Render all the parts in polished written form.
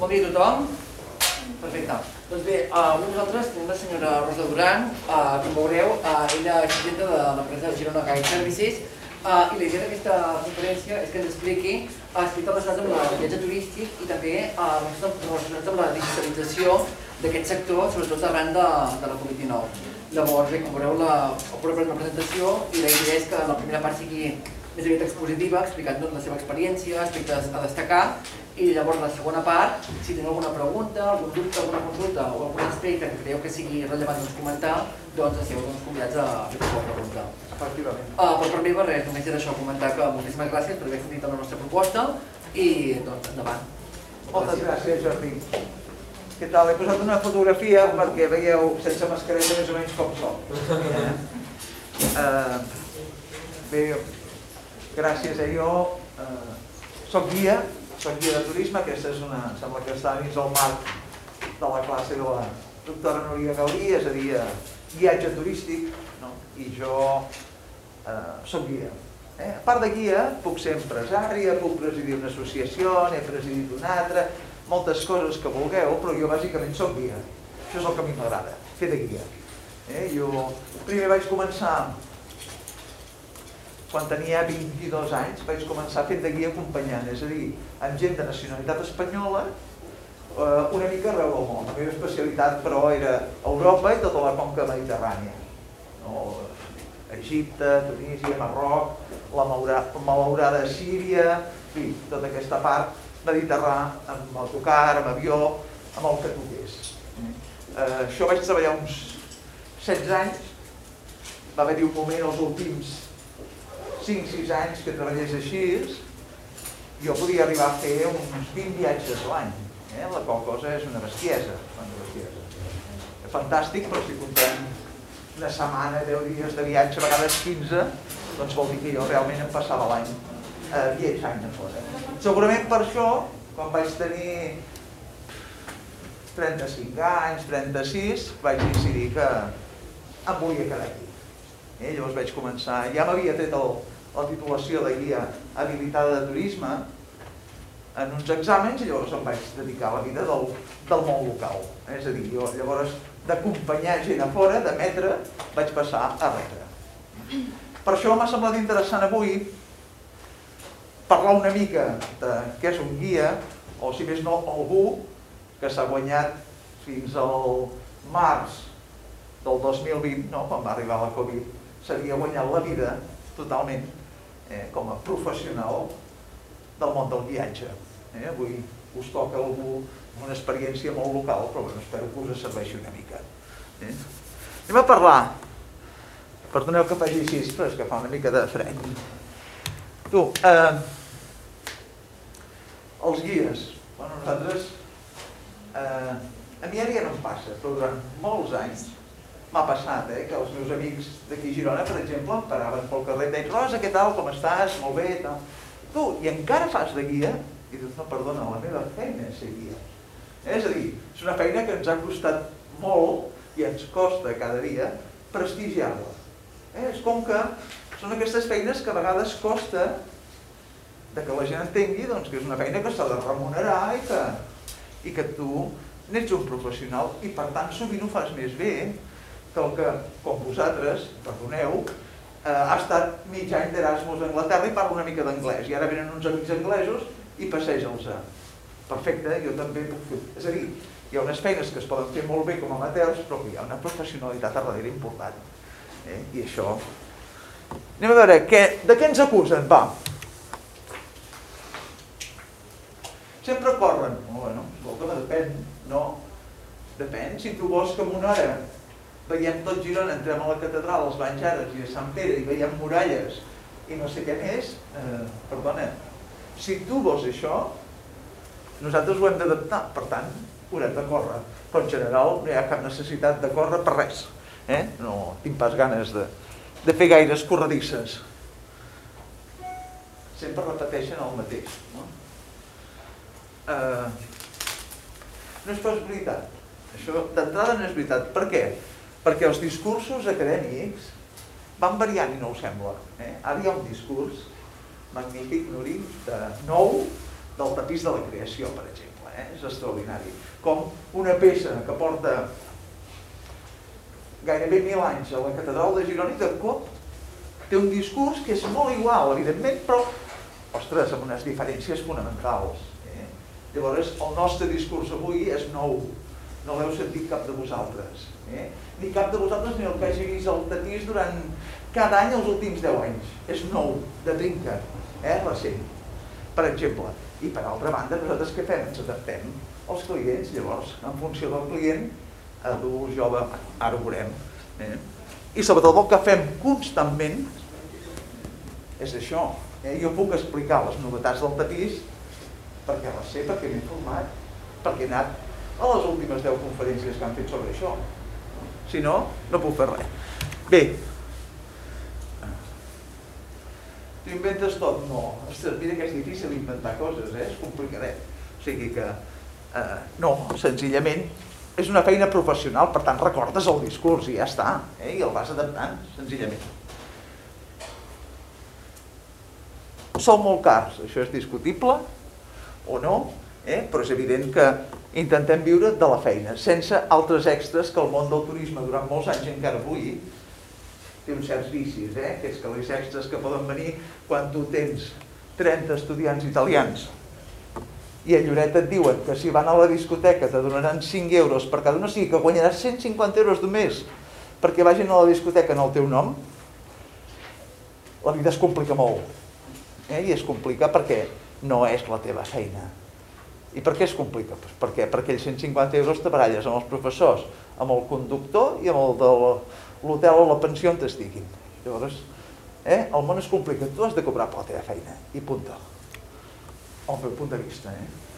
Bon dia a tothom. Perfecte. Doncs bé, avui nosaltres tenim la senyora Rosa Duran, com veureu, ella és presidenta de l'empresa Girona Guide Services, i la idea d'aquesta conferència és que ens expliqui aspectes relacionats amb el viatge turístic i també relacionats amb la digitalització d'aquest sector, sobretot arran de la Covid-19. Llavors, bé, com veureu, farem una presentació i la idea és que la primera part sigui més aviat expositiva, explicant la seva experiència, aspectes a destacar, i llavors la segona part, si teniu alguna pregunta, algun dubte, alguna consulta o algun aspecte que creieu que sigui rellevant comentar, doncs esteu convidats a fer qualsevol pregunta. Efectivament. Per part meva, res, només era això, comentar que moltíssimes gràcies per haver sentit la nostra proposta i doncs endavant. Moltes gràcies, Jordi. Què tal? He posat una fotografia perquè veieu sense mascareta més o menys com soc. Bé, gràcies a jo. Soc guia de turisme, aquesta és una, sembla que està dins el marc de la classe de la doctora Núria Gaudí, és a dir, guiatge turístic, i jo soc guia. A part de guia, puc ser empresària, puc presidir una associació, n'he presidit una altra, moltes coses que vulgueu, però jo bàsicament soc guia. Això és el que a mi m'agrada, fer de guia. Jo primer vaig començar, quan tenia 22 anys, vaig començar fent de guia acompanyant, és a dir, amb gent de nacionalitat espanyola, una mica arreu del món. La meva especialitat, però, era Europa i tota la conca mediterrània. Egipte, Tunísia, Marroc, la malaurada Síria, en fi, tota aquesta part mediterrània, amb autocar, amb avió, amb el que toqués. Això vaig treballar uns 16 anys, va haver-hi un moment, els últims 5-6 anys que treballés així, jo podia arribar a fer uns 20 viatges a l'any. La qual cosa és una bestiesa. Fantàstic, però si comptem una setmana, 10 dies de viatge, a vegades 15, doncs vol dir que jo realment em passava l'any viatjant a fora. Segurament per això, quan vaig tenir 35 anys, 36, vaig decidir que em volia quedar aquí. Llavors vaig començar, ja m'havia tret la titulació de guia habilitada de turisme en uns exàmens i llavors em vaig dedicar a la vida del món local. És a dir, jo llavors d'acompanyar gent a fora, d'emetre, vaig passar a retre. Per això m'ha semblat interessant avui parlar una mica de què és un guia, o si més no, algú que s'ha guanyat fins al març del 2020, quan va arribar la Covid, s'havia guanyat la vida totalment com a professional del món del guiatge. Avui us toca algú amb una experiència molt local, però espero que us serveixi una mica. Anem a parlar, perdoneu que faci així, però és que fa una mica de fred. Tu, els guies, nosaltres, a mi ara ja no em passa, però durant molts anys m'ha passat que els meus amics d'aquí a Girona, per exemple, em paraven pel carrer i em deien Rosa, què tal, com estàs? Molt bé, tal. Tu, i encara fas de guia? I dius, no, perdona, la meva feina és ser guia. És a dir, és una feina que ens ha costat molt i ens costa cada dia prestigiar-la. És com que són aquestes feines que a vegades costa que la gent entengui que és una feina que s'ha de remunerar i que tu n'ets un professional i per tant sovint ho fas més bé que el que, com vosaltres, perdoneu, ha estat mig any d'Erasmus a Anglaterra i parla una mica d'anglès. I ara venen uns amics anglesos i passeja'ls-a. Perfecte, jo també puc fer. És a dir, hi ha unes feines que es poden fer molt bé com a amateurs, però que hi ha una professionalitat a darrere important. I això... Anem a veure, de què ens acusen? Va. Sempre corren. Bueno, escolta, depèn, no? Depèn, si tu vols que en una hora veiem tot Girona, entrem a la catedral, als Banys i a Sant Pere i veiem muralles i no sé què més, perdona, si tu vols això, nosaltres ho hem d'adaptar, per tant, haurem de córrer. Però en general no hi ha cap necessitat de córrer per res. No tinc pas ganes de fer gaires corredisses. Sempre repeteixen el mateix. No és pas veritat. Això d'entrada no és veritat. Per què? Perquè els discursos acadèmics van variant i no ho sembla. Ara hi ha un discurs magnífic, Nuri, nou, del tapís de la creació, per exemple, és extraordinari. Com una peça que porta gairebé 1000 anys a la catedral de Girona i de cop té un discurs que és molt igual, evidentment, però, ostres, amb unes diferències fonamentals. Llavors, el nostre discurs avui és nou, no l'heu sentit cap de vosaltres. Ni cap de vosaltres ni el que hagi vist el tapís durant cada any els últims 10 anys. És nou, de trinca, recent, per exemple. I per altra banda, nosaltres què fem? Ens adaptem als clients, llavors, en funció del client, adult, jove, ara ho veurem. I sobretot el que fem constantment és això. Jo puc explicar les novetats del tapís perquè les sé, perquè m'he informat, perquè he anat a les últimes 10 conferències que han fet sobre això. Si no, no puc fer res. Bé, t'ho inventes tot? No. Ostres, mira que és difícil inventar coses, és complicadet. O sigui que, no, senzillament, és una feina professional, per tant recordes el discurs i ja està, i el vas adaptant, senzillament. Són molt cars, això és discutible, o no, però és evident que intentem viure de la feina, sense altres extras que el món del turisme durant molts anys encara avui té uns certs vicis, que és que els extras que poden venir quan tu tens 30 estudiants italians i a Lloret et diuen que si van a la discoteca te donaran 5 euros per cada un, o sigui que guanyaràs 150 euros d'un mes perquè vagin a la discoteca en el teu nom, la vida es complica molt. I es complica perquè no és la teva feina. I per què es complica? Perquè per aquells 150 euros te baralles amb els professors, amb el conductor i amb el de l'hotel o la pensió on t'estiguin. Llavors, el món es complica. Tu has de cobrar per la teva feina. I punta. Al meu punt de vista.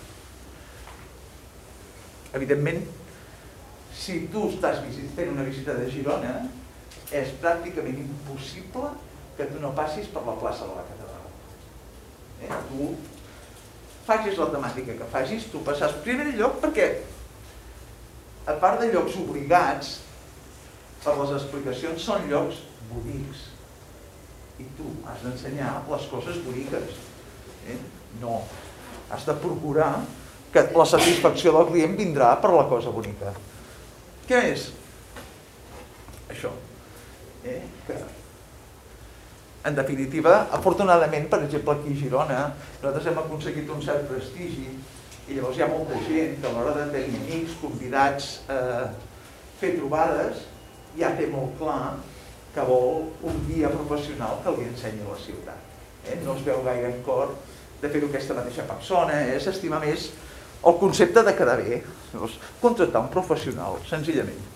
Evidentment, si tu estàs fent una visita de Girona, és pràcticament impossible que tu no passis per la plaça de la catedral. Tu facis la temàtica que facis, tu passaràs primer lloc perquè, a part de llocs obligats, per les explicacions són llocs bonics. I tu has d'ensenyar les coses boniques. No, has de procurar que la satisfacció del client vindrà per la cosa bonica. Què més? Això. Que, en definitiva, afortunadament, per exemple, aquí a Girona, nosaltres hem aconseguit un cert prestigi i llavors hi ha molta gent que a l'hora de tenir amics, convidats a fer trobades, ja té molt clar que vol un guia professional que li ensenyi la ciutat. No es veu gaire en cor de fer-ho aquesta mateixa persona, s'estima més el concepte de quedar bé. Llavors, contractar un professional, senzillament.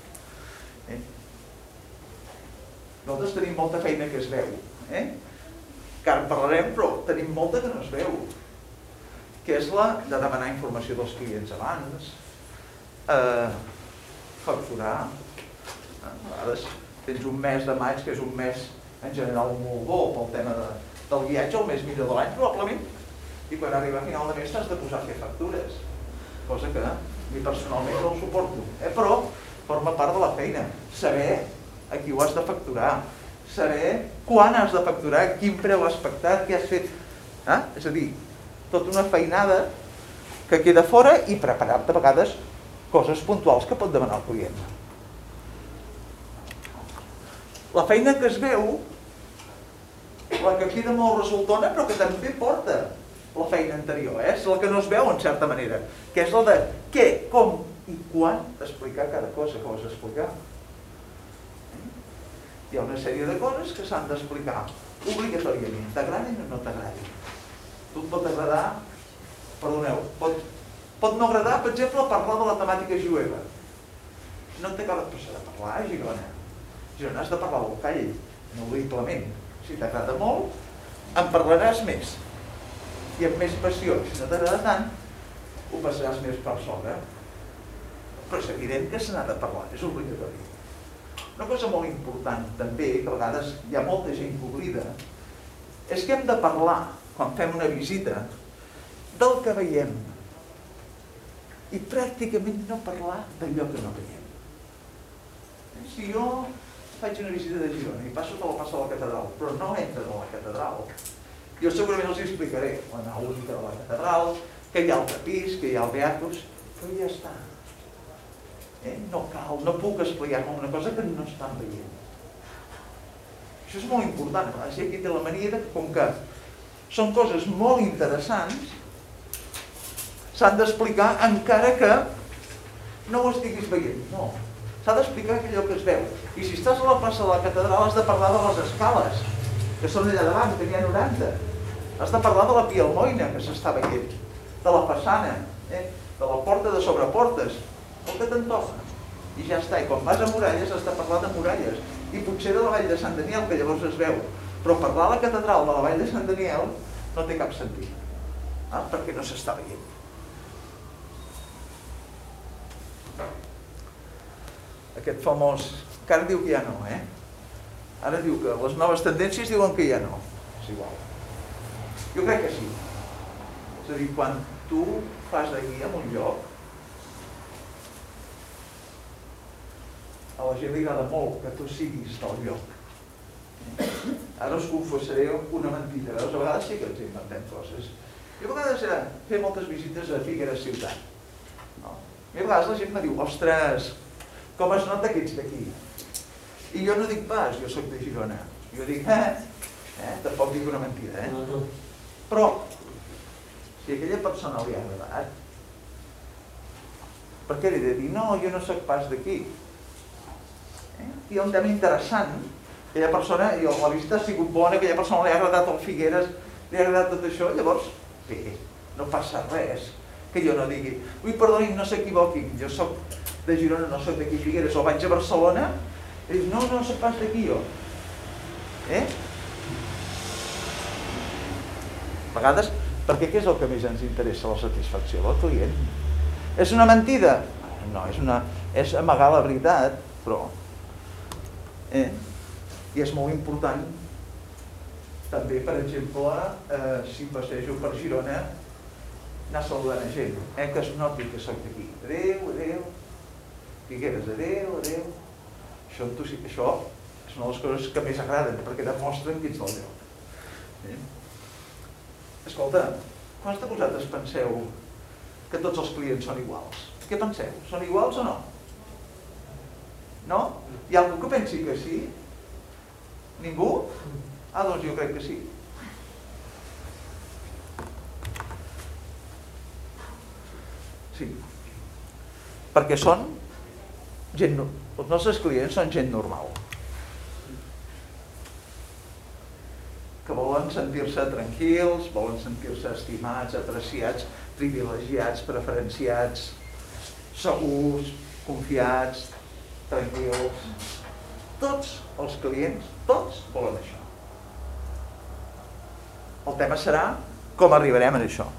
Nosaltres tenim molta feina que es veu, que ara en parlarem, però tenim molta que no es veu, que és la de demanar informació dels clients abans, facturar. A vegades tens un mes de maig, que és un mes en general molt bo pel tema del viatge, el més millor de l'any probablement, i quan arriba a final de mes t'has de posar a fer factures, cosa que mi personalment no ho suporto, però forma part de la feina, saber a qui ho has de facturar, saber quan has de facturar, quin preu has pactat, què has fet. És a dir, tota una feinada que queda fora i preparar-te a vegades coses puntuals que pot demanar el client. La feina que es veu, la que queda molt resultona, però que també porta la feina anterior, és la que no es veu en certa manera, que és la de què, com i quan explicar cada cosa que vas explicar. Hi ha una sèrie de coses que s'han d'explicar obligatòriament, t'agradin o no t'agradin. Tu et pot agradar, perdoneu, pot no agradar, per exemple, parlar de la temàtica jueva. No t'acaba de passar de parlar a Girona. A Girona has de parlar del call, ineludigablement. Si t'agrada molt, en parlaràs més. I amb més passió. Si no t'agrada tant, ho passaràs més per sobre. Però és evident que se n'ha de parlar, és obligatori. Una cosa molt important també, que a vegades hi ha molta gent que oblida, és que hem de parlar, quan fem una visita, del que veiem. I pràcticament no parlar d'allò que no veiem. Si jo faig una visita de Girona i passo per la plaça de la catedral, però no entro a la catedral, jo segurament els explicaré la nau única de la catedral, que hi ha el tapís, que hi ha el beatus, però ja està. No cal, no puc explicar-me una cosa que no estan veient. Això és molt important. Aquí té la mania que, com que són coses molt interessants, s'han d'explicar encara que no ho estiguis veient. No, s'ha d'explicar allò que es veu. I si estàs a la plaça de la catedral has de parlar de les escales, que són allà davant, que n'hi ha 90. Has de parlar de la Pia Almoina, que s'està veient, de la façana, de la porta de sobreportes, el que te'n toca. I ja està. I quan vas a Muralles has de parlar de Muralles. I potser de la Vall de Sant Daniel, que llavors es veu. Però parlar a la catedral de la Vall de Sant Daniel no té cap sentit, perquè no s'està veient. Aquest famós, que ara diu que ja no, Ara diu que les noves tendències diuen que ja no. És igual. Jo crec que sí. És a dir, quan tu fas de guia en un lloc, a la gent li agrada molt que tu siguis del lloc. Ara us confessaré una mentida. A vegades sí que ens inventem coses. I a vegades fer moltes visites a Figueres ciutat. I a vegades la gent em diu, ostres, com es nota que ets d'aquí? I jo no dic pas, jo soc de Girona. Jo dic, tampoc dic una mentida, Però, si a aquella persona li ha agradat, per què li he de dir, no, jo no soc pas d'aquí? Hi ha un tema interessant, aquella persona, i la visita ha sigut bona, aquella persona li ha agradat el Figueres, li ha agradat tot això, llavors, bé, no passa res, que jo no digui, ui, perdoni, no s'equivoquin, jo soc de Girona, no soc d'aquí Figueres, o vaig a Barcelona, i dic, no, no soc pas d'aquí jo. A vegades, perquè què és el que més ens interessa, la satisfacció del client? És una mentida? No, és amagar la veritat, però... I és molt important també, per exemple, si passejo per Girona, anar saludant a gent, que es noti que soc d'aquí. Adéu, adéu, Figueres, adéu, adéu. Això és una de les coses que més agraden, perquè demostren que ets del lloc. Escolta, quants de vosaltres penseu que tots els clients són iguals? Què penseu? Són iguals o no? No? Hi ha algú que pensi que sí? Ningú? Doncs jo crec que sí. Sí. Perquè són gent... Els nostres clients són gent normal. Que volen sentir-se tranquils, volen sentir-se estimats, apreciats, privilegiats, preferenciats, segurs, confiats, tranquils. Tots els clients, tots volen això. El tema serà com arribarem a això.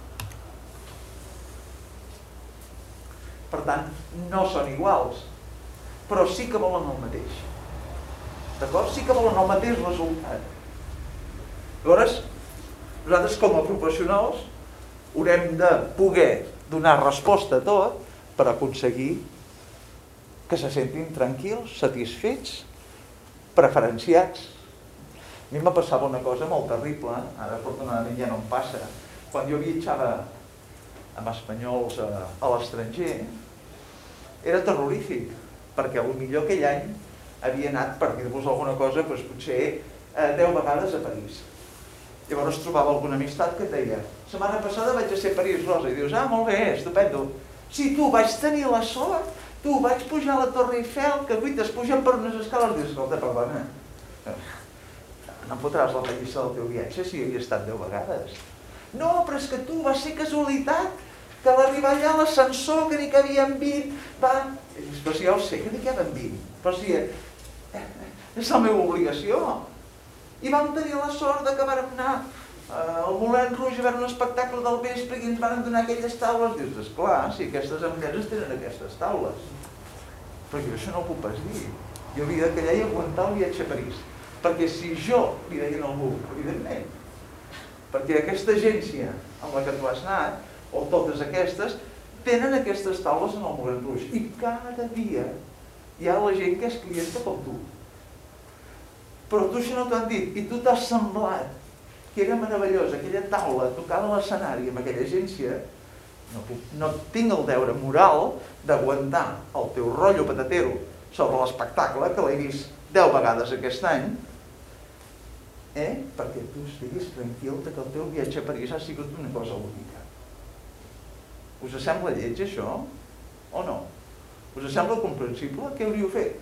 Per tant, no són iguals, però sí que volen el mateix. D'acord? Sí que volen el mateix resultat. Llavors, nosaltres com a professionals haurem de poder donar resposta a tot per aconseguir que se sentin tranquils, satisfets, preferenciats. A mi me passava una cosa molt terrible, ara afortunadament ja no em passa. Quan jo viatjava amb espanyols a l'estranger, era terrorífic, perquè potser aquell any havia anat, per dir-vos alguna cosa, potser 10 vegades a París. Llavors trobava alguna amistat que et deia, setmana passada vaig a ser a París, Rosa, i dius, molt bé, estupendo. Sí, tu vaig tenir la sort, tu vaig pujar a la Torre Eiffel, que guites pugen per unes escales, dius, escolta, perdona, no em fotràs la pallissa del teu viatge si hi havia estat 10 vegades. No, però és que tu va ser casualitat, que a l'arribar allà l'ascensor, que ni cabien 20, va... Però si ja ho sé, que ni cabien 20, però si és la meva obligació. I vam tenir la sort que vàrem anar al Moulin Rouge a veure un espectacle del vespre i ens van donar aquelles taules. Dius, esclar, si aquestes empreses tenen aquestes taules. Però jo això no ho puc pas dir. Jo havia de callar i aguantar el viatge a París. Perquè si jo li deia a algú, evidentment, perquè aquesta agència amb la que tu has anat, o totes aquestes, tenen aquestes taules en el Moulin Rouge. I cada dia hi ha la gent que és clienta com tu. Però tu això no t'ho han dit, i tu t'has semblat que era meravellós, aquella taula, tocava l'escenari amb aquella agència, no tinc el deure moral d'aguantar el teu rotllo patatero sobre l'espectacle, que l'he vist 10 vegades aquest any, perquè tu estiguis tranquil que el teu viatge a París ha sigut una cosa única. Us sembla lleig això? O no? Us sembla comprensible? Què hauríeu fet?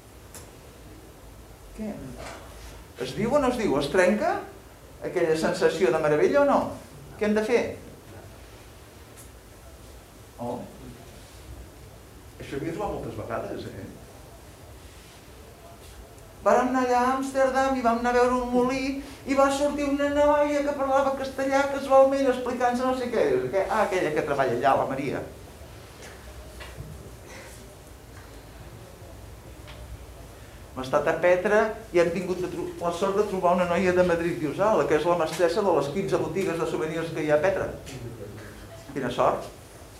Què? Es diu o no es diu? Es trenca aquella sensació de meravella o no? Què hem de fer? Oh. Això havia trobat moltes vegades, Vàrem anar allà a Amsterdam i vam anar a veure un molí i va sortir una noia que parlava castellà casualment explicant-se no sé què. Aquella que treballa allà, la Maria. Hem estat a Petra i hem tingut la sort de trobar una noia de Madrid Diosala, que és la mestressa de les 15 botigues de souvenirs que hi ha a Petra. Quina sort!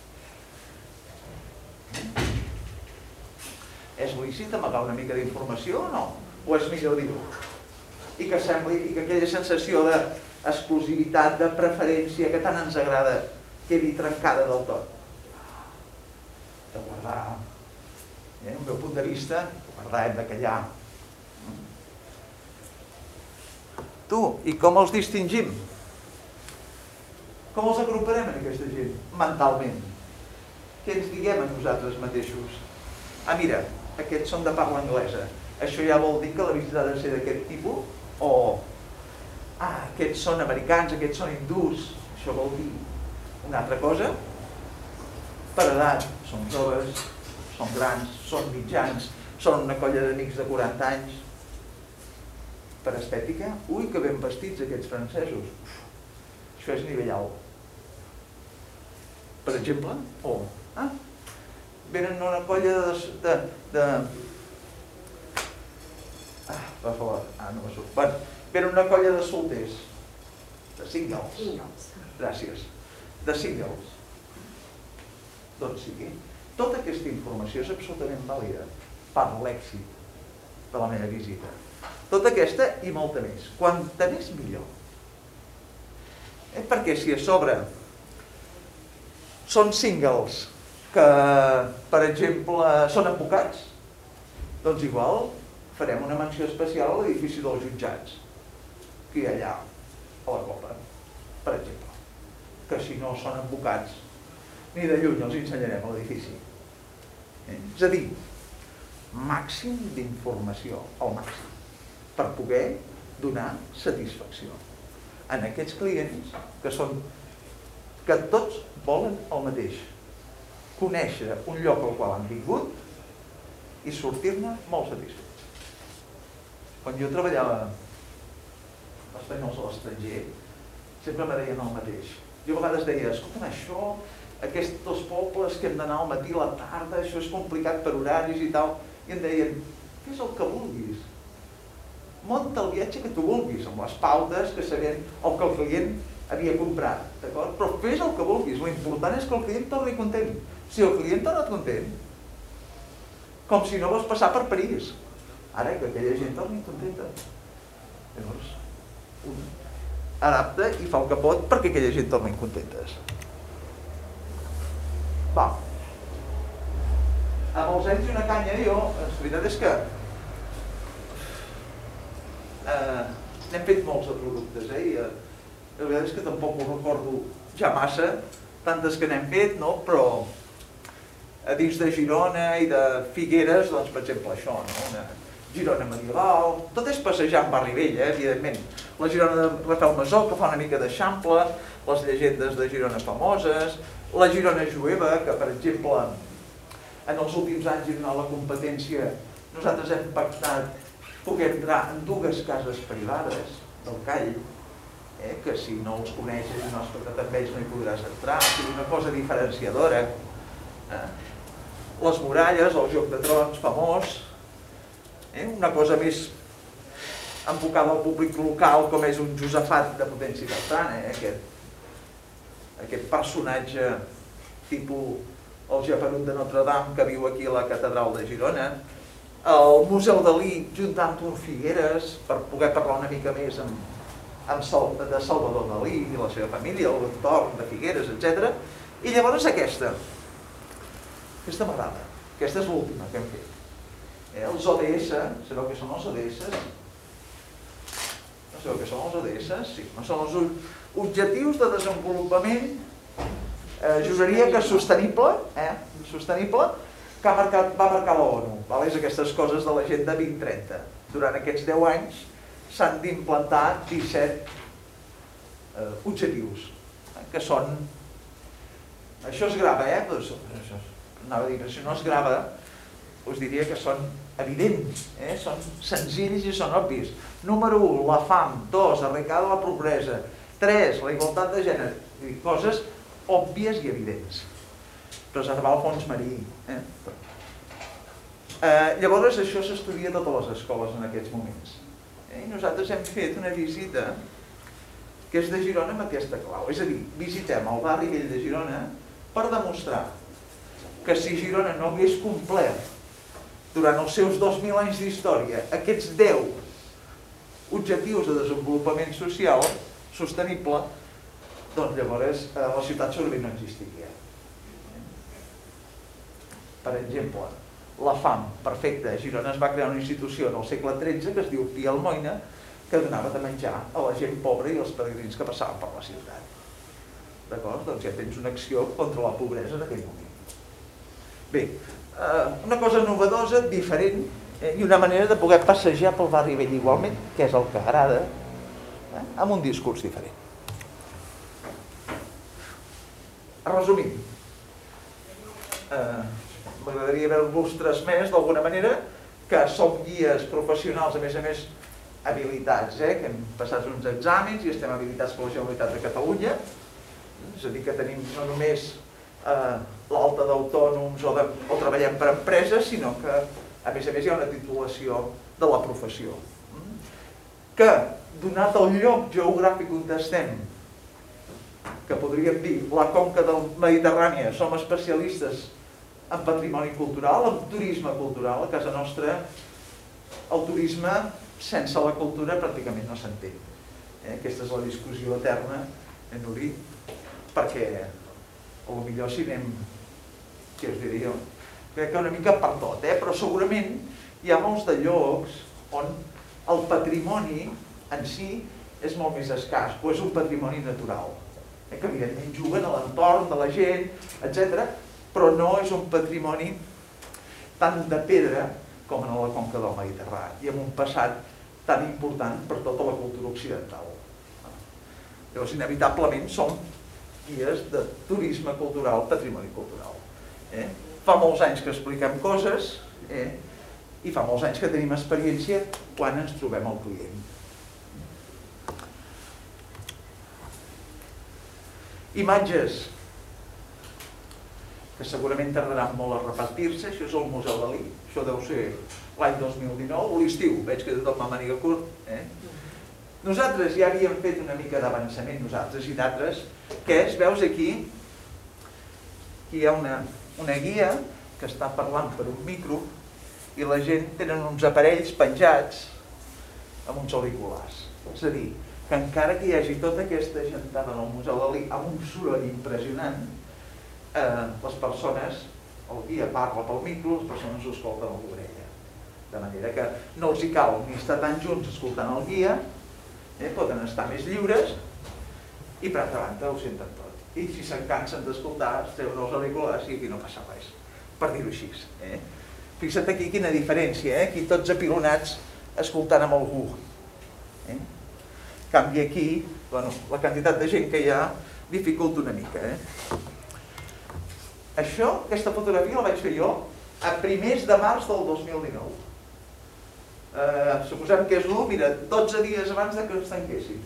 És lícit amagar una mica d'informació o no? O és millor dir-ho? I que sembli, i que aquella sensació d'exclusivitat, de preferència, que tant ens agrada, quedi trencada del tot. De guardar, el meu punt de vista, guardar, hem de callar. Tu, i com els distingim? Com els agruparem en aquesta gent, mentalment? Què ens diguem a nosaltres mateixos? Mira, aquests són de parla anglesa. Això ja vol dir que la visita ha de ser d'aquest tipus? O, aquests són americans, aquests són hindús. Això vol dir una altra cosa? Per edat, són joves, són grans, són mitjans, són una colla d'amics de 40 anys. Per estètica, ui, que ben vestits aquests francesos. Això és nivell alt. Per exemple, venen una colla venen una colla de solters, de singles. Gràcies. De singles. Doncs sigui. Tota aquesta informació és absolutament vàlida per l'èxit de la meva visita. Tota aquesta i molta més. Quanta més millor. Perquè si a sobre són singles que, per exemple, són advocats, doncs igual farem una menció especial a l'edifici dels jutjats, que hi ha allà, a la Copa, per exemple. Que si no són advocats, ni de lluny els ensenyarem a l'edifici. És a dir, màxim d'informació, al màxim, per poder donar satisfacció en aquests clients que tots volen el mateix. Conèixer un lloc al qual han vingut i sortir-ne molt satisfets. Quan jo treballava als espanyols a l'estranger, sempre me deien el mateix. Jo a vegades deia, escolta'm, això, aquests dos pobles que hem d'anar al matí a la tarda, això és complicat per horaris i tal, i em deien, fes el que vulguis. Munta el viatge que tu vulguis, amb les pautes que sabien el que el client havia comprat, d'acord? Però fes el que vulguis, l'important és que el client torni content. Si el client torna content, com si no vols passar per París, ara que aquella gent torni contenta. Llavors, un adapta i fa el que pot perquè aquella gent torni contentes. Va. Amb els anys i una canya, jo, la veritat és que n'hem fet molts de productes, i la veritat és que tampoc ho recordo ja massa, tantes que n'hem fet, no? Però a dins de Girona i de Figueres, doncs, per exemple, això, no? Una Girona medieval, tot és passejar en barri vell, evidentment. La Girona de Rafael Masó, que fa una mica d'eixample, les llegendes de Girona famoses, la Girona jueva, que, per exemple, en els últims anys i donant la competència, nosaltres hem pactat poder entrar en dues cases privades del Call, que si no els coneixes i no has pactat amb ells no hi podràs entrar, és una cosa diferenciadora. Les muralles, el Joc de Trons famós, una cosa més enfocada al públic local, com és un Josafat de Potència Bertran, aquest personatge tipus el Geperut de Notre Dame que viu aquí a la catedral de Girona, el Museu Dalí juntant un Figueres per poder parlar una mica més de Salvador Dalí i la seva família, el Torn de Figueres, etc. I llavors aquesta m'agrada, aquesta és l'última que hem fet. Els ODS, sabeu què són els ODS? No sabeu què són els ODS? Sí, no són els Objectius de Desenvolupament, jugaria que sostenible, que va marcar l'ONU, és aquestes coses de l'Agenda 2030. Durant aquests 10 anys s'han d'implantar 17 objectius, que són... Això es grava, anava a dir, però si no es grava, us diria que són evidents, són senzills i són obvis. Número 1, la fam. 2, erradicar la pobresa. 3, la igualtat de gènere. Coses òbvies i evidents. Preservar el fons marí. Llavors això s'estudia a totes les escoles en aquests moments. I nosaltres hem fet una visita que és de Girona amb aquesta clau. És a dir, visitem el barri vell de Girona per demostrar que si Girona no hagués complert durant els seus 2.000 anys d'història aquests 10 objectius de desenvolupament social sostenible, doncs llavors la ciutat segurament no existiria. Per exemple, la fam, perfecte. A Girona es va crear una institució en el segle XIII que es diu Pia Almoina, que donava de menjar a la gent pobra i als peregrins que passaven per la ciutat. D'acord? Doncs ja tens una acció contra la pobresa en aquell moment. Bé, una cosa novedosa, diferent, i una manera de poder passejar pel barri vell igualment, que és el que agrada, amb un discurs diferent. Resumint, m'agradaria veure-vos transmès d'alguna manera que som guies professionals, a més habilitats, que hem passat uns exàmens i estem habilitats per la Generalitat de Catalunya, és a dir, que tenim no només l'alta d'autònoms o treballem per empreses, sinó que a més hi ha una titulació de la professió. Que, donat el lloc geogràfic on estem, que podríem dir la conca del Mediterrani, som especialistes en patrimoni cultural, en turisme cultural. A casa nostra el turisme sense la cultura pràcticament no s'entén. Aquesta és la discussió eterna, Nuri, perquè potser si anem, què us diré jo, crec que una mica per tot, però segurament hi ha molts de llocs on el patrimoni en si és molt més escàs, o és un patrimoni natural, que evidentment juguen a l'entorn de la gent, etc., però no és un patrimoni tant de pedra com en la conca del Mediterrani, i amb un passat tan important per tota la cultura occidental. Llavors, inevitablement, som guies de turisme cultural, patrimoni cultural. Fa molts anys que expliquem coses i fa molts anys que tenim experiència quan ens trobem al client. Imatges que segurament tardaran molt a repartir-se. Això és el Museu Dalí, això deu ser l'any 2019, o l'estiu, veig que tothom va màniga curt. Nosaltres ja havíem fet una mica d'avançament, nosaltres i d'altres, que és, veus aquí hi ha una guia que està parlant per un micro i la gent tenen uns aparells penjats amb uns auriculars. És a dir, que encara que hi hagi tota aquesta gentada en el Museu Dalí amb un soroll impressionant, les persones, el guia parla pel micro, les persones ho escolten a l'orella. De manera que no els hi cal ni estar tan junts escoltant el guia, poden estar més lliures i per altra banda ho senten tot. I si se'n cansen d'escoltar, es treuen els auriculars i aquí no passa res, per dir-ho així. Fixa't aquí quina diferència, aquí tots apilonats escoltant amb algú. En canvi aquí, la quantitat de gent que hi ha dificulta una mica. Això, aquesta fotografia la vaig fer jo a primers de març del 2019. Suposem que és l'1, mira, 12 dies abans que ens tanquessin.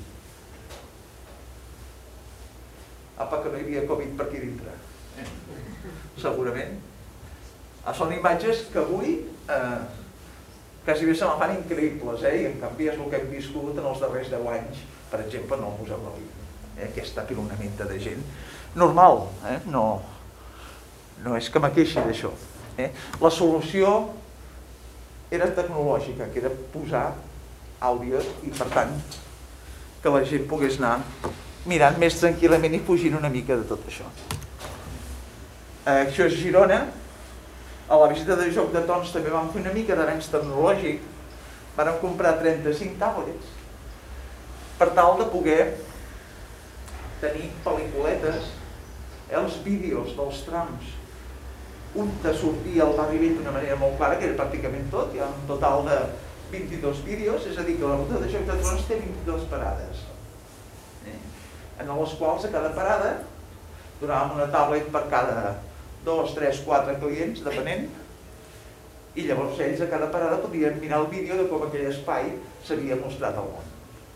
Apa, que no hi havia Covid per aquí dintre. Segurament. Són imatges que avui quasi bé se me fan increïbles, i en canvi és el que hem viscut en els darrers 10 anys, per exemple, en el Museu Dalí. Aquest apilonament de gent. Normal, no és que me queixi d'això. La solució era tecnològica, que era posar àudios i, per tant, que la gent pogués anar mirant més tranquil·lament i fugint una mica de tot això. Això és Girona. A la visita de Joc de Trons també vam fer una mica d'avenç tecnològic. Vàrem comprar 35 tablets per tal de poder tenir pel·lículetes, els vídeos dels trams, un de sortir al barri vell d'una manera molt clara, que era pràcticament tot, hi ha un total de 22 vídeos, és a dir, que la ruta de Joc de Trons té 22 parades, en les quals a cada parada donàvem una tablet per cada 2, 3, 4 clients, depenent, i llavors ells a cada parada podien mirar el vídeo de com aquell espai s'havia mostrat al món.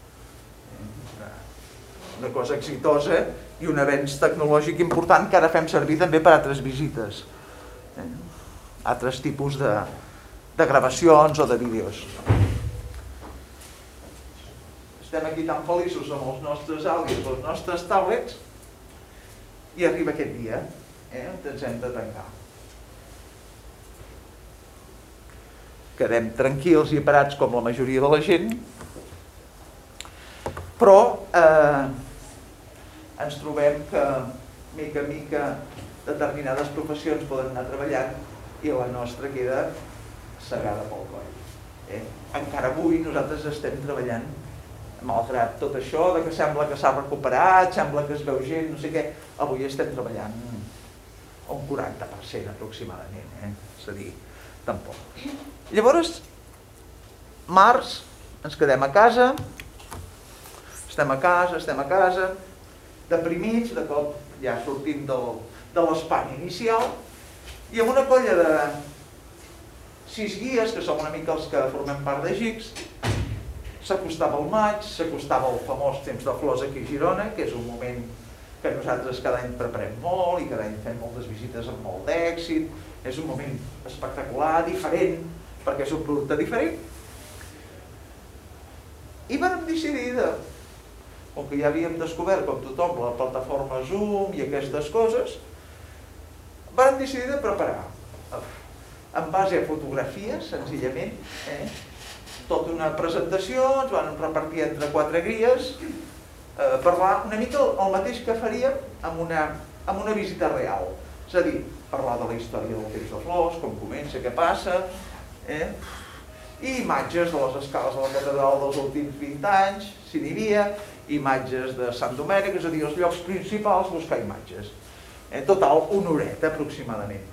Una cosa exitosa i un avenç tecnològic important que ara fem servir també per a altres visites, altres tipus de gravacions o de vídeos. Estem aquí tan feliços amb els nostres àudios, els nostres tablets, i arriba aquest dia, on ens hem de tancar. Quedem tranquils i parats com la majoria de la gent, però ens trobem que mica en mica determinades professions poden anar treballant i la nostra queda cegada pel coll. Encara avui nosaltres estem treballant, malgrat tot això, que sembla que s'ha recuperat, sembla que es veu gent, no sé què, avui estem treballant un 40% aproximadament, és a dir, tampoc. Llavors, març, ens quedem a casa, estem a casa, deprimits, de cop ja sortim de l'Espanya inicial, i amb una colla de 6 guies, que som una mica els que formem part de GICS, s'acostava el maig, s'acostava el famós temps de flors aquí a Girona, que és un moment que nosaltres cada any preparem molt i cada any fem moltes visites amb molt d'èxit, és un moment espectacular, diferent, perquè és un producte diferent. I vam decidir, com que ja havíem descobert, com tothom, la plataforma Zoom i aquestes coses, vam decidir de preparar, en base a fotografies, senzillament, tota una presentació, ens van repartir entre 4 guies, parlar una mica el mateix que faríem amb una visita real. És a dir, parlar de la història del temps de flors, com comença, què passa, i imatges de les escales de la catedral dels últims 20 anys, si n'hi havia, imatges de Sant Domènec, és a dir, els llocs principals, buscar imatges. Total, una horeta aproximadament.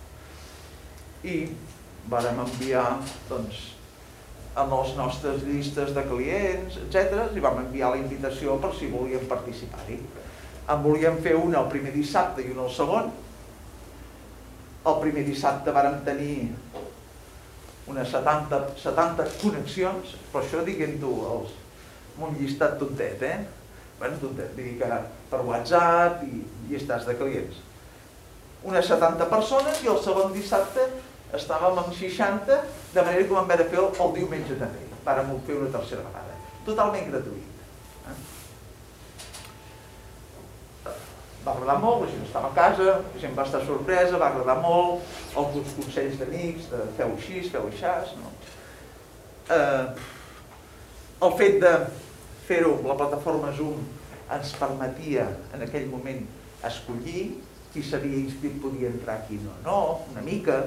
I vàrem enviar, doncs, amb les nostres llistes de clients, etc. I vam enviar la invitació per si volíem participar-hi. En volíem fer una el primer dissabte i una el segon. El primer dissabte vàrem tenir unes 70 connexions, però això diguem-ho amb un llistat tontet, Bueno, tontet, vull dir que per WhatsApp i llistats de clients. Unes 70 persones i el segon dissabte estàvem amb 60, de manera que vam haver de fer el diumenge també. Vàrem fer una tercera vegada. Totalment gratuït. Va agradar molt, la gent estava a casa, la gent va estar sorpresa, va agradar molt, alguns consells d'amics, de feu així, feu aixàs. El fet de fer-ho amb la plataforma Zoom ens permetia en aquell moment escollir qui s'havia inscrit, podia entrar, qui no, una mica,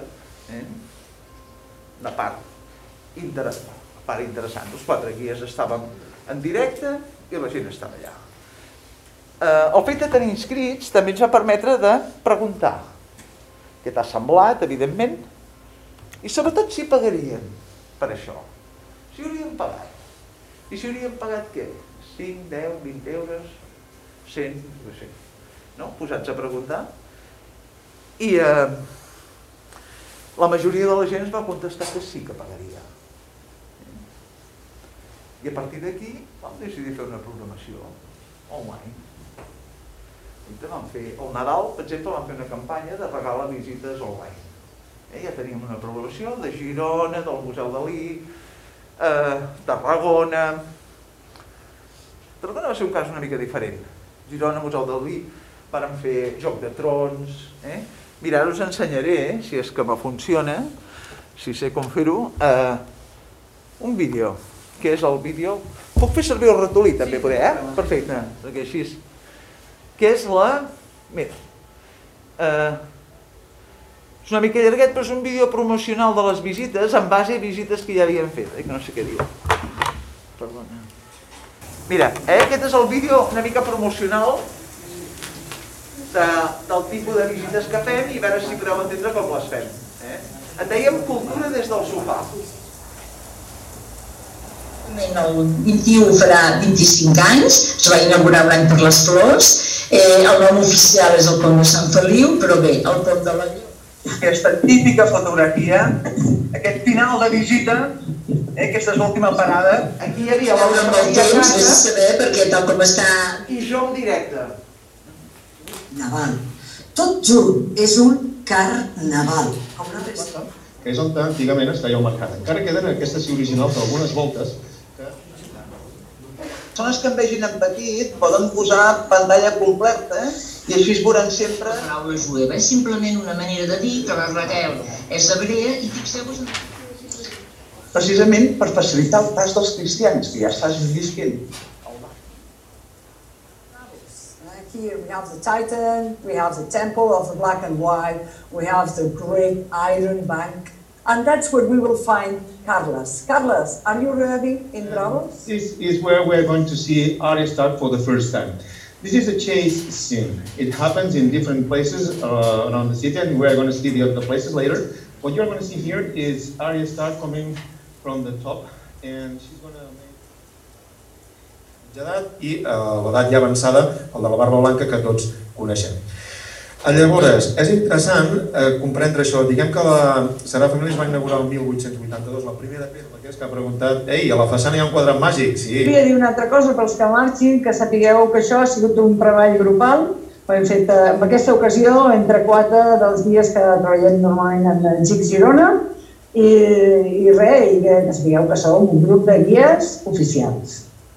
la part interessant. Els 4 guies estàvem en directe i la gent estava allà. El fet de tenir inscrits també ens va permetre de preguntar què t'ha semblat, evidentment, i sobretot si pagarien per això. Si haurien pagat. I si haurien pagat què? 5, 10, 20 euros, 100, no sé. Posats a preguntar. I la majoria de la gent ens va contestar que sí que pagaria. I a partir d'aquí vam decidir fer una programació online. Vam fer el Nadal, per exemple, vam fer una campanya de regal a visites online. Ja teníem una programació de Girona, del Museu Dalí, Tarragona. Tarragona va ser un cas una mica diferent. Girona, Museu Dalí, vàrem fer Joc de Trons. Mira, ara us ensenyaré, si és que me funciona, si sé com fer-ho, un vídeo, que és el vídeo Puc fer servir el ratolí també, poder, Perfecte, perquè així... Que és la... Mira. És una mica llarguet, però és un vídeo promocional de les visites en base a visites que ja havien fet, que no sé què diu. Perdona. Mira, aquest és el vídeo una mica promocional del tipus de visites que fem i a veure si podeu entendre com les fem. En dèiem cultura des del sofà. El 21 farà 25 anys, es va inaugurar l'any per les flors, el nom oficial és el Pont de Sant Feliu, però bé, el Pont de la Llum. Aquesta típica fotografia, aquest final de visita, aquesta és l'última parada, aquí hi havia Amb el temps, vés a saber, perquè tal com està... I jo en directe. Naval. Tot junt és un carnaval. Com una festa. Que és on antigament es feia el mercat. Encara queden aquestes originals d'algunes voltes. Persones que em vegin en petit poden posar pantalla completa i així es veuran sempre... La paraula jueva és simplement una manera de dir que la Raquel és hebrea i fixeu-vos en... Precisament per facilitar el pas dels cristians, que ja estàs visquent. Here we have the Titan, we have the Temple of the Black and White, we have the Great Iron Bank, and that's where we will find Carlos. Carlos, are you ready in Bravos? This is where we're going to see Arya Stark for the first time. This is a chase scene. It happens in different places around the city, and we're going to see the places later. What you're going to see here is Arya Stark coming from the top, and she's going to make... I l'edat ja avançada, el de la barba blanca que tots coneixem. Llavors, és interessant comprendre això. Diguem que la Sagrada Família es va inaugurar el 1882, la primera pedra que és que ha preguntat «Ei, a la façana hi ha un quadrat màgic?» Sí. Volia dir una altra cosa pels que marxin, que sapigueu que això ha sigut un treball grupal. Ho hem fet en aquesta ocasió entre 4 dels dies que treballem normalment en GIC Girona i res, i que sapigueu que som un grup de guies oficials.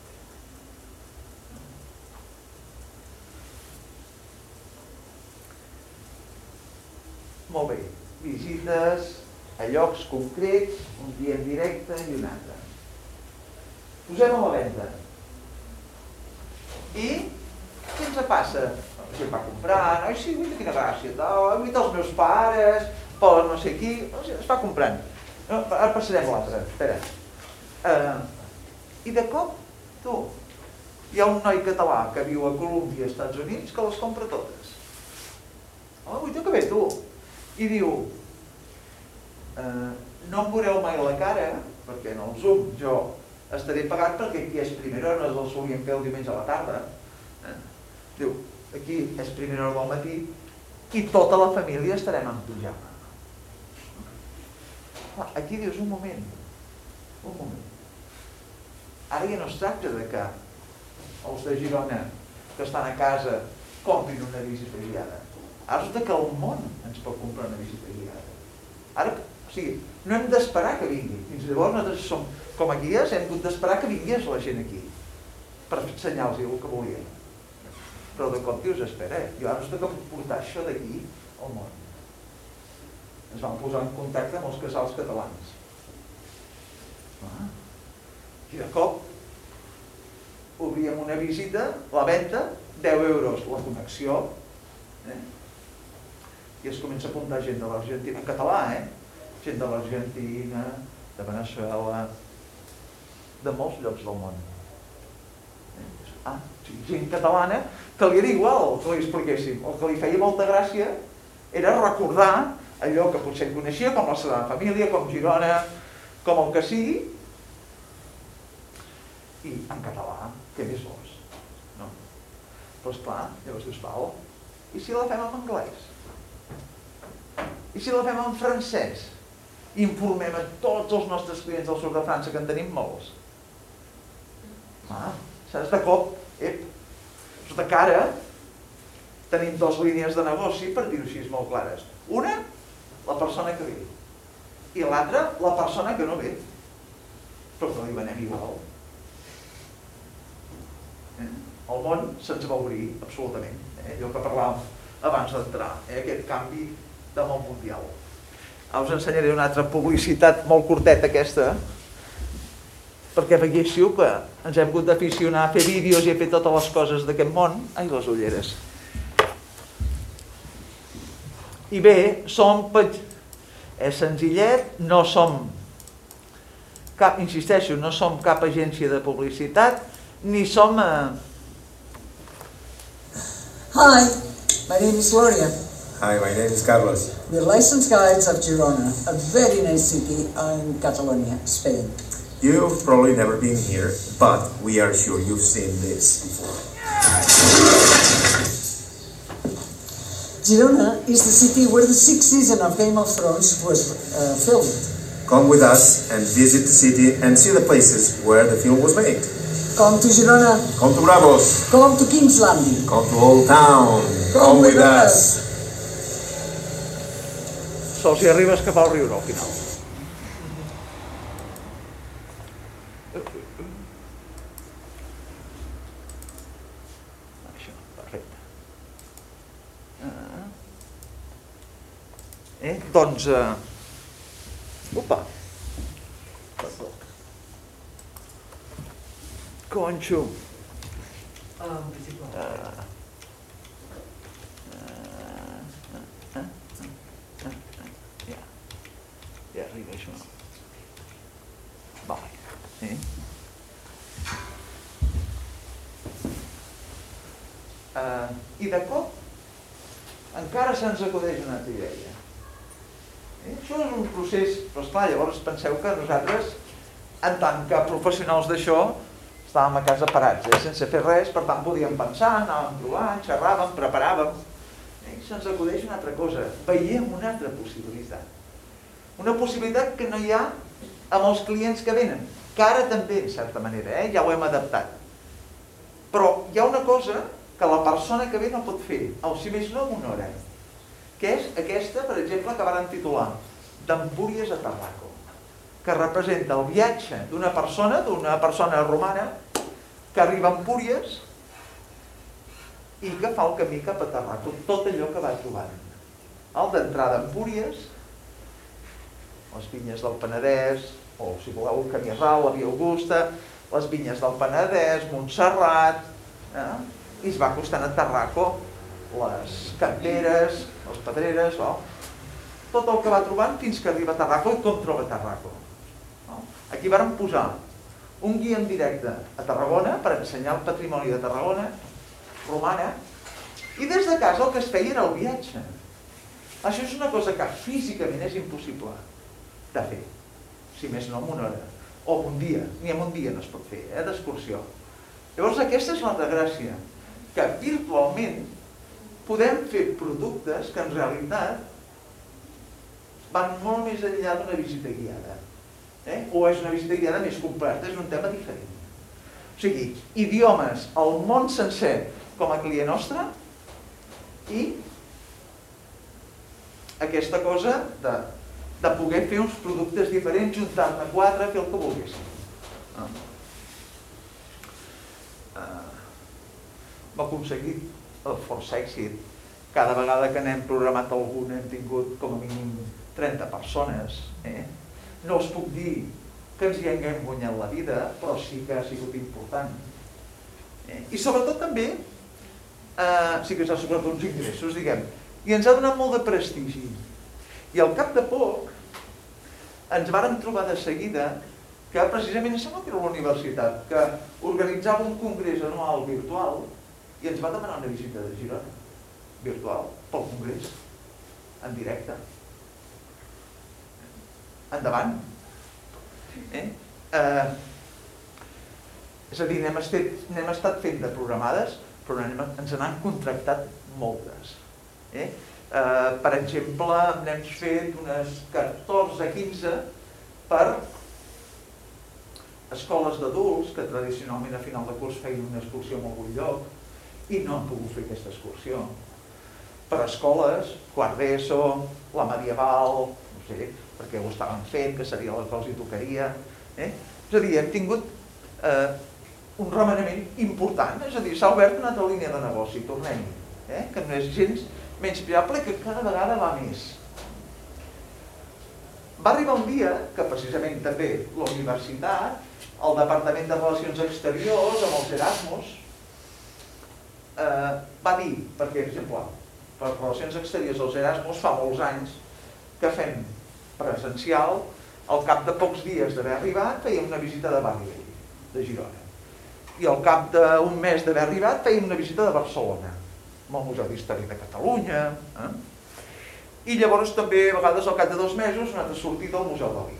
Molt bé, visites a llocs concrets, un dia en directe i un altre. Posem a la venda. I què ens passa? La gent va comprant, oi sí, mira quina gràcia, he vist els meus pares, per no sé qui, es va comprant. Ara passarem a l'altre, espera. I de cop, tu, hi ha un noi català que viu a Colòmbia, Estats Units, que les compra totes. Oh, vull dir que ve tu. I diu, no em veureu mai la cara, perquè en el Zoom jo estaré pagat perquè aquí és primera hora, no el solíem fer el diumenge a la tarda. Diu, aquí és primera hora del matí i tota la família estarem en pijama. Aquí dius, un moment. Ara ja no es tracta de que els de Girona que estan a casa comprin una visita guiada. Ara és que el món ens pot comprar una visita guiada. Ara, o sigui, no hem d'esperar que vingui. Fins llavors nosaltres som com a guies, hem hagut d'esperar que vingués la gent aquí per ensenyar-los el que volien. Però de cop dius, espera, jo ara no puc portar això d'aquí al món. Ens vam posar en contacte amb els casals catalans. I de cop obríem una visita, la venda, 10 euros, la connexió, i es comença a apuntar gent de l'Argentina, en català, gent de l'Argentina, de Venezuela, de molts llocs del món. Gent catalana que li era igual que li expliquéssim. El que li feia molta gràcia era recordar allò que potser coneixia, com la Sagrada Família, com Girona, com el que sigui, i en català, què més vols? Però esclar, llavors dius, val, i si la fem en anglès? I si la fem en francès? Informem a tots els nostres clients del sud de França, que en tenim molts. Saps, de cop, de cara, tenim 2 línies de negoci, per dir-ho així, molt clares. Una, la persona que ve. I l'altra, la persona que no ve. Però que li venem igual. El món se'ns va obrir, absolutament. Allò que parlàvem abans d'entrar, aquest canvi de món mundial. Us ensenyaré una altra publicitat molt curteta, aquesta. perquè veiéssiu que ens hem hagut d'aficionar a fer vídeos i a fer totes les coses d'aquest món. Ai, les ulleres. I bé, és senzillet, no som cap, insisteixo, no som cap agència de publicitat, ni som... Hi, my name is Gloria. Hi, my name is Carlos. We're licensed guides of Girona, a very nice city in Catalonia, Spain. You've probably never been here, but we are sure you've seen this before. Girona is the city where the 6th season of Game of Thrones was filmed. Come with us and visit the city and see the places where the film was made. Come to Girona. Come to Bravos. Come to King's Landing. Come to Old Town. Come with us. Sols hi arribes cap al riure al final. Això, perfecte. Doncs... Opa! Perdó. Conxo. Ja arriba això. Vale. I de cop encara se'ns acudeix una altra idea. Això és un procés, però esclar, llavors penseu que nosaltres, en tant que professionals d'això, estàvem a casa parats, sense fer res, per tant podíem pensar, anàvem provant, xerràvem, preparàvem. I se'ns acudeix una altra cosa, veiem una altra possibilitat. Una possibilitat que no hi ha amb els clients que venen, que ara també, en certa manera, ja ho hem adaptat. Però hi ha una cosa que la persona que ve no pot fer, o si més no en una hora, que és aquesta, per exemple, que varen titular d'Empúries a Tarraco, que representa el viatge d'una persona romana, que arriba a Empúries i que fa el camí cap a Tarraco, tot allò que va trobant. El d'entrada a Empúries, les vinyes del Penedès, o si voleu el camí ral, la Via Augusta, les vinyes del Penedès, Montserrat, i es va acostant a Tarraco, les canteres, les pedreres, tot el que va trobant fins que arriba a Tarraco i com troba Tarraco. Aquí vàrem posar un guia en directe a Tarragona per ensenyar el patrimoni de Tarragona, romana, i des de casa el que es feia era el viatge. Això és una cosa que físicament és impossible de fer, si més no en una hora, o un dia, ni en un dia no es pot fer, d'excursió. Llavors aquesta és l'altra gràcia, que virtualment podem fer productes que en realitat van molt més enllà d'una visita guiada. O és una visita guiada més completa, és un tema diferent. O sigui, idiomes, el món sencer com a client nostre i aquesta cosa de poder fer uns productes diferents, juntar-ne 4, fer el que volguéssim. Hem aconseguit força èxit. Cada vegada que n'hem programat algun hem tingut com a mínim 30 persones. No us puc dir que ens hi haguem guanyat la vida, però sí que ha sigut important. I sobretot també, sí que s'ha sobretot uns ingressos, diguem, i ens ha donat molt de prestigi. I al cap de poc ens vàrem trobar de seguida que precisament sembla que era la universitat, que organitzava un congrés anual virtual i ens va demanar una visita de Girona, virtual, pel congrés, en directe. Endavant. És a dir, n'hem estat fent de programades, però ens n'han contractat moltes. Per exemple, n'hem fet unes 14-15 per escoles d'adults que tradicionalment a final de curs feien una excursió en algun lloc i no han pogut fer aquesta excursió. Per escoles, quart d'ESO, la medieval, no sé, perquè ho estaven fent, que seria la que els hi tocaria. És a dir, hem tingut un remenament important, és a dir, s'ha obert una altra línia de negoci, tornem-hi, que no és gens menys viable i que cada vegada va més. Va arribar un dia que precisament també la universitat, el Departament de Relacions Exteriors, amb els Erasmus, va dir, per exemple, per Relacions Exteriors dels Erasmus fa molts anys que fem presencial, al cap de pocs dies d'haver arribat fèiem una visita de Barri Vell, de Girona. I al cap d'un mes d'haver arribat fèiem una visita de Barcelona, amb el Museu d'Història de Catalunya. I llavors també a vegades al cap de 2 mesos una altra sortida al Museu Dalí.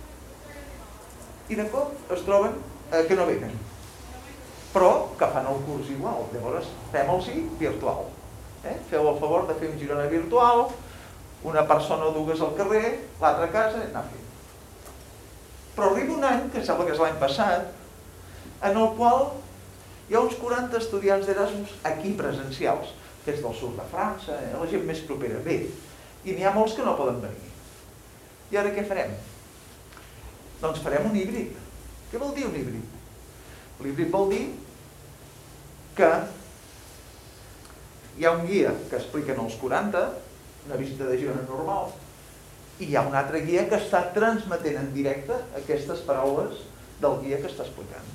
I de cop es troben que no venen, però que fan el curs igual. Llavors fem-los-hi virtual. Feu el favor de fer un Girona virtual, una persona o dues al carrer, l'altra a casa i anar fent. Però arriba un any, que sembla que és l'any passat, en el qual hi ha uns 40 estudiants d'Erasmus aquí presencials, que és del sud de França, la gent més propera. Bé, i n'hi ha molts que no poden venir. I ara què farem? Doncs farem un híbrid. Què vol dir un híbrid? L'híbrid vol dir que hi ha un guia que explica en els 40, una visita de Girona normal, i hi ha un altre guia que està transmetent en directe aquestes paraules del guia que està explicant.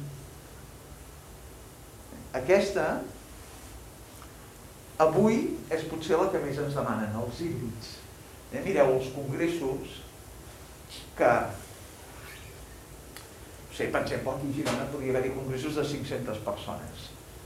Aquesta, avui, és potser la que més ens demanen, els híbrids. Mireu els congressos que, per exemple, aquí a Girona podria haver-hi congressos de 500 persones.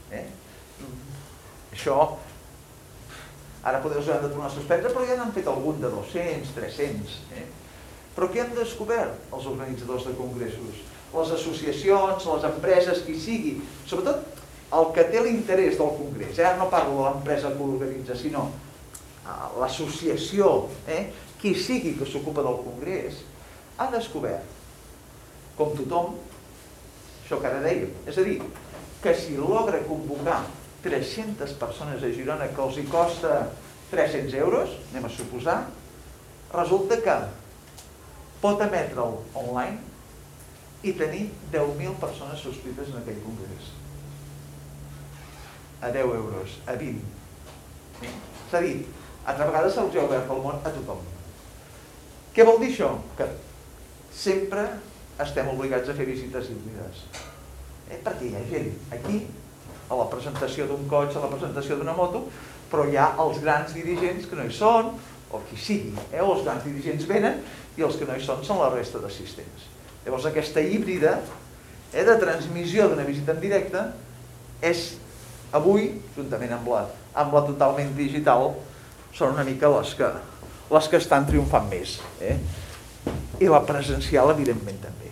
Això, ara podeu us han de tornar a suspendre, però ja n'han fet algun de 200, 300. Però què han descobert els organitzadors de congressos? Les associacions, les empreses, qui sigui, sobretot el que té l'interès del congrés. Ara no parlo de l'empresa que l'organitza, sinó l'associació, qui sigui que s'ocupa del congrés, ha descobert, com tothom, això que ara dèiem, és a dir, que si logra convocar 300 persones a Girona que els hi costa 300 euros, anem a suposar, resulta que pot emetre'l online i tenir 10.000 persones subscrites en aquell congrés. A 10 euros, a 20. És a dir, altra vegada se'ls ha obert el món a tothom. Què vol dir això? Que sempre estem obligats a fer visites híbrides. Perquè hi ha gent aquí, a la presentació d'un cotxe, a la presentació d'una moto, però hi ha els grans dirigents que no hi són, o qui sigui, o els grans dirigents venen i els que no hi són la resta d'assistents. Llavors aquesta híbrida de transmissió d'una visita en directe és avui, juntament amb la totalment digital, són una mica les que estan triomfant més. I la presencial, evidentment, també.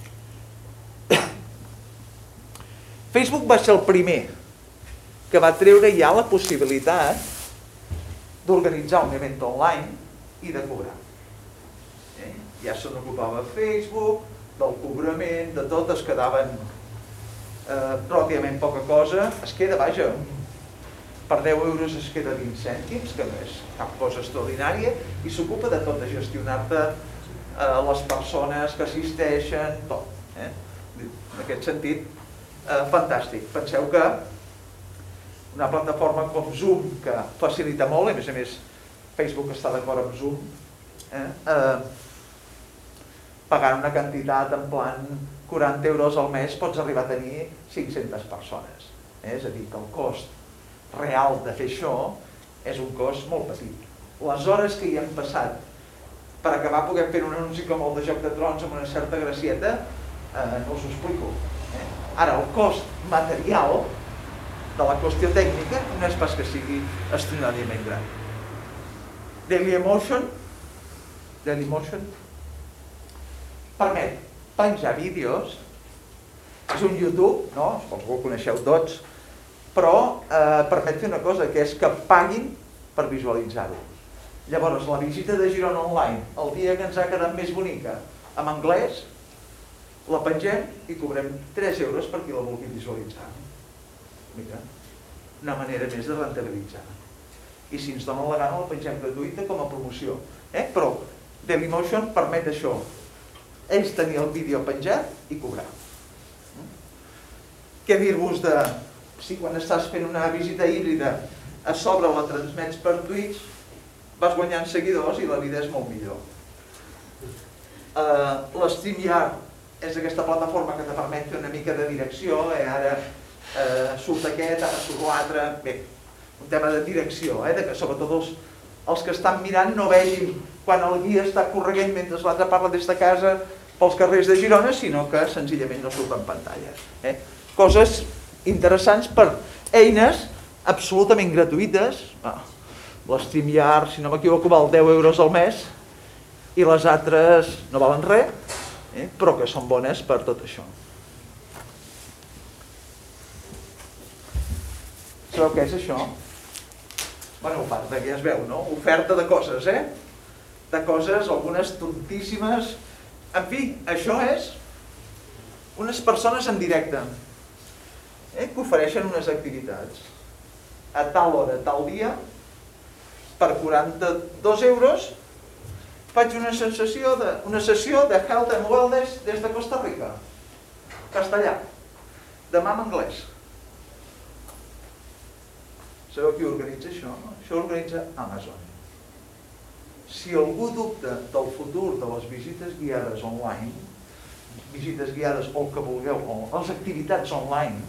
Facebook va ser el primer que va treure ja la possibilitat d'organitzar un event online i de cobrar. Ja se n'ocupava Facebook, del cobrament, de tot, es quedaven pròpiament poca cosa, es queda, vaja, per 10 euros es queda 20 cèntims, que no és cap cosa extraordinària, i s'ocupa de tot, de gestionar-te les persones que assisteixen, tot. En aquest sentit, fantàstic. Penseu que una plataforma com Zoom, que facilita molt, i a més Facebook està d'acord amb Zoom, pagant una quantitat en plan 40 euros al mes pots arribar a tenir 500 persones. És a dir, que el cost real de fer això és un cost molt petit. Les hores que hi han passat per acabar podem fer un anunci com el de Joc de Trons amb una certa gracieta, no us ho explico. Ara, el cost material de la qüestió tècnica no és pas que sigui extraordinàriament gran. Dailymotion permet penjar vídeos, és un YouTube, no? Qualsevol ho coneixeu tots, però permet fer una cosa, que és que paguin per visualitzar-ho. Llavors, la visita de Girona online, el dia que ens ha quedat més bonica, en anglès, la pengem i cobrem 3 euros per qui la vulgui visualitzar. Mira, una manera més de rentabilitzar. I si ens donen la gana la pengem gratuïta com a promoció. Però Dailymotion permet això, és tenir el vídeo penjat i cobrar. Què dir-vos de si quan estàs fent una visita híbrida a sobre la transmets per Twitch, vas guanyant seguidors i la vida és molt millor. L'StreamYard és aquesta plataforma que te permet fer una mica de direcció, ara surt aquest, ara surt l'altre, bé, un tema de direcció, que sobretot els que estan mirant no vegin quan el guia està corregent mentre l'altre parla des de casa pels carrers de Girona, sinó que senzillament no surt en pantalla. Coses interessants per eines absolutament gratuïtes. L'StreamYard, si no m'equivoco, val 10 euros al mes i les altres no valen res, però que són bones per tot això. Sabeu què és això? Bueno, que ja es veu, no? Oferta de coses, de coses, algunes tontíssimes. En fi, això és unes persones en directe que ofereixen unes activitats. A tal hora, tal dia, per 42 euros, faig una sessió de Health and Wellness des de Costa Rica. Castellà. Demà en anglès. Sabeu qui organitza això? Això organitza Amazon. Si algú dubta del futur de les visites guiades online, visites guiades o el que vulgueu, o les activitats online,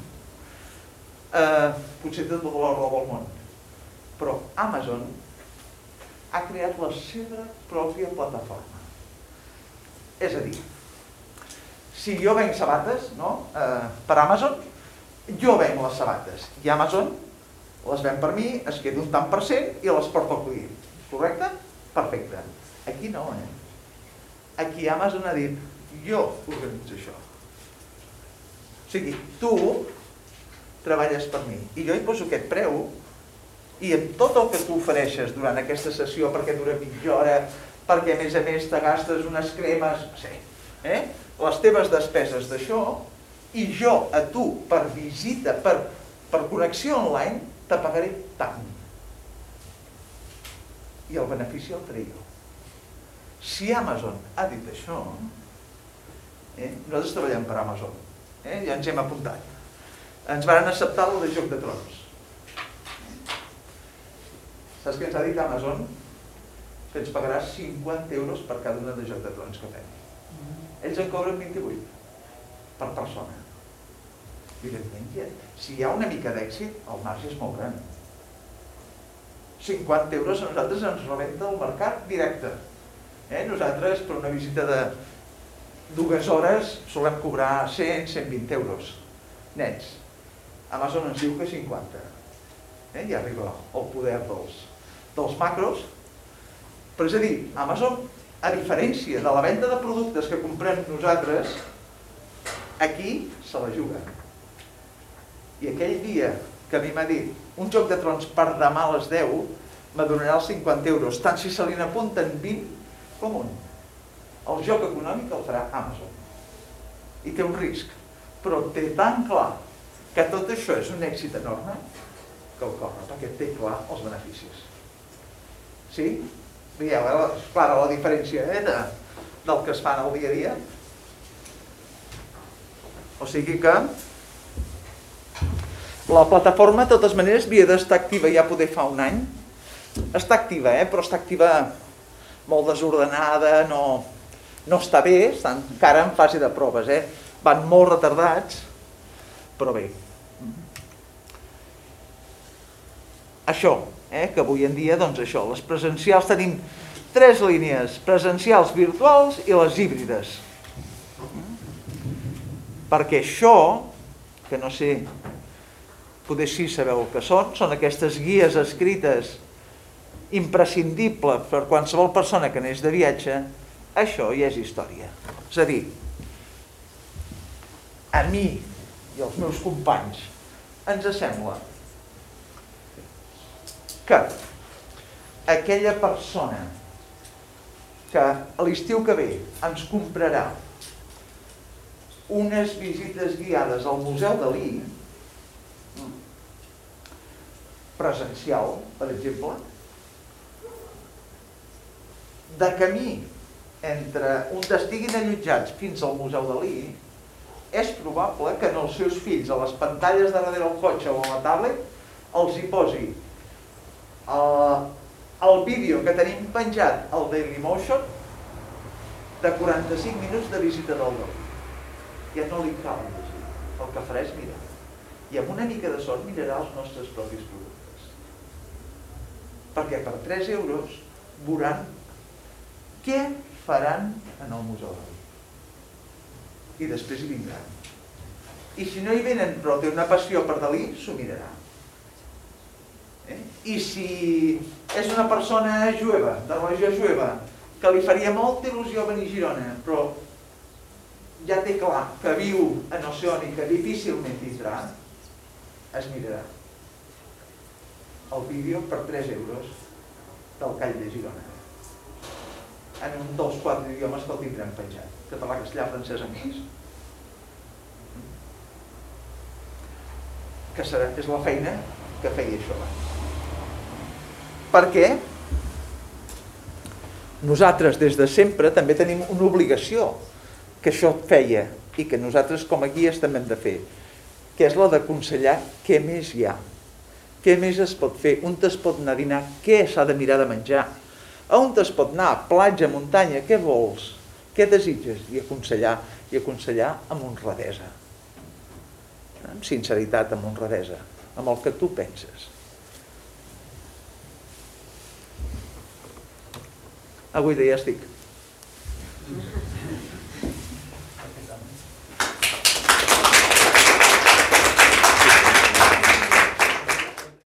potser té tota la raó del món. Però Amazon ha creat la seva pròpia plataforma. És a dir, si jo venc sabates per Amazon, jo venc les sabates i Amazon les ven per mi, es queda un tant per cent i les porta al client. Correcte? Perfecte. Aquí no, Aquí Amazon ha dit, jo organitzo això. O sigui, tu treballes per mi i jo hi poso aquest preu i amb tot el que tu ofereixes durant aquesta sessió, perquè dura mitja hora, perquè a més te gastes unes cremes, no sé, les teves despeses d'això, i jo a tu per visita, per connexió online, te pagaré tant. I el benefici el treu jo. Si Amazon ha dit això, nosaltres treballem per Amazon, ja ens hem apuntat. Ens van acceptar el de Joc de Trons. Saps què ens ha dit Amazon? Que ens pagarà 50 euros per cada una de Joc de Trons que fem. Ells en cobren 28 per persona. Evidentment, si hi ha una mica d'èxit, el marge és molt gran. 50 euros a nosaltres ens rebenta el mercat directe. Nosaltres, per una visita de 2 hores, solem cobrar 100-120 euros nets. Amazon ens diu que 50. Ja arriba el poder dels macros. Però és a dir, Amazon, a diferència de la venda de productes que comprem nosaltres, aquí se la juga. I aquell dia que a mi m'ha dit un Joc de Trons per demà a les 10 m'adonarà els 50 euros, tant si se li n'apunten 20 com un. El joc econòmic el farà Amazon. I té un risc, però té tan clar que tot això és un èxit enorme que el corre, perquè té clar els beneficis. Sí? Veieu, és clara la diferència del que es fa en el dia a dia. O sigui que la plataforma, de totes maneres, havia d'estar activa ja poder fa un any. Està activa, però està activa molt desordenada, no està bé, està encara en fase de proves, van molt retardats, però bé. Això, que avui en dia, doncs això, les presencials tenim 3 línies, presencials, virtuals i les híbrides. Perquè això, que no sé, potser sí sabeu el que són aquestes guies escrites imprescindibles per qualsevol persona que anés de viatge, això ja és història. És a dir, a mi i als meus companys ens sembla que aquella persona que a l'estiu que ve ens comprarà unes visites guiades al Museu Dalí, presencial, per exemple, de camí entre on estiguin allotjats fins al Museu Dalí, és probable que en els seus fills, a les pantalles de darrere del cotxe o a la tablet, els hi posi el vídeo que tenim penjat al Dailymotion de 45 minuts de visita del lloc. ja no li cal llegir. El que farà és mirar. I amb una mica de sort mirarà els nostres propis productes. Perquè per 3 euros veuran què faran en el Museu Dalí. I després hi vindran. I si no hi venen però té una passió per Dalí, s'ho mirarà. I si és una persona jueva, de religió jueva, que li faria molta il·lusió venir a Girona, però ja té clar que viu a no sé on i que difícilment vindrà, es mirarà el vídeo per 3 euros del Call de Girona, en un dels 4 idiomes que el tindrem penjat, català, castellà, francès, anglès. Que és la feina que feia això abans. Perquè nosaltres des de sempre també tenim una obligació que això feia i que nosaltres com a guies també hem de fer, que és la d'aconsellar què més hi ha, què més es pot fer, on es pot anar a dinar, què s'ha de mirar de menjar, on es pot anar, platja, muntanya, què vols, què desitges, i aconsellar amb honradesa, amb sinceritat, amb honradesa, amb el que tu penses. Avui ja estic.